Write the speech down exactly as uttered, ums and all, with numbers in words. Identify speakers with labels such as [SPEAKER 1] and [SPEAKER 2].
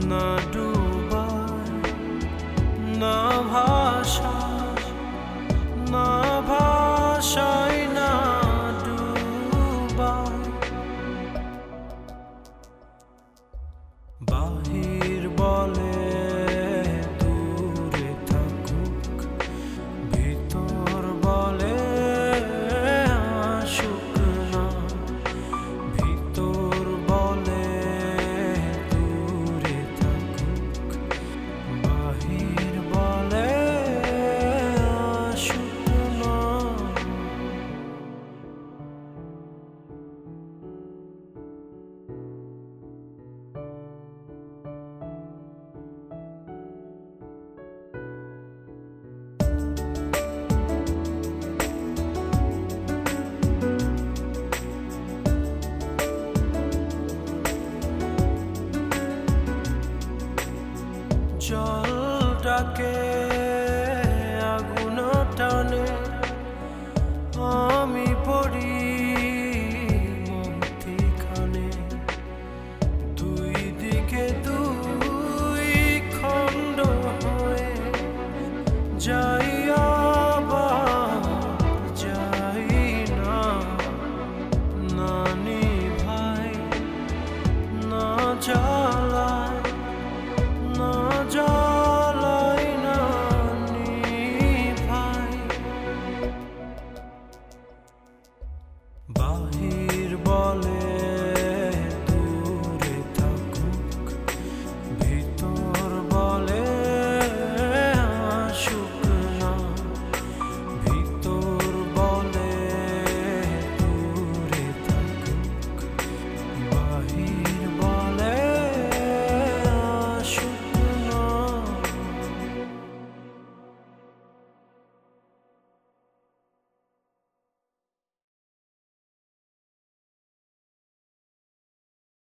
[SPEAKER 1] না ডুবায় না ভাষায় না ভাষায় না ডুবায় বাহির বলে দূরে থাকুক ভিতর বলে আসুক না ভিতর বলে দূরে থাকুক বাহির বলে আসুক না জল ডাকে আগুন টানে আমি পড়ি মন্থিখানে দুই দিকে দুই খণ্ড হয়ে যাই আবার যাই না না নিভাই না যা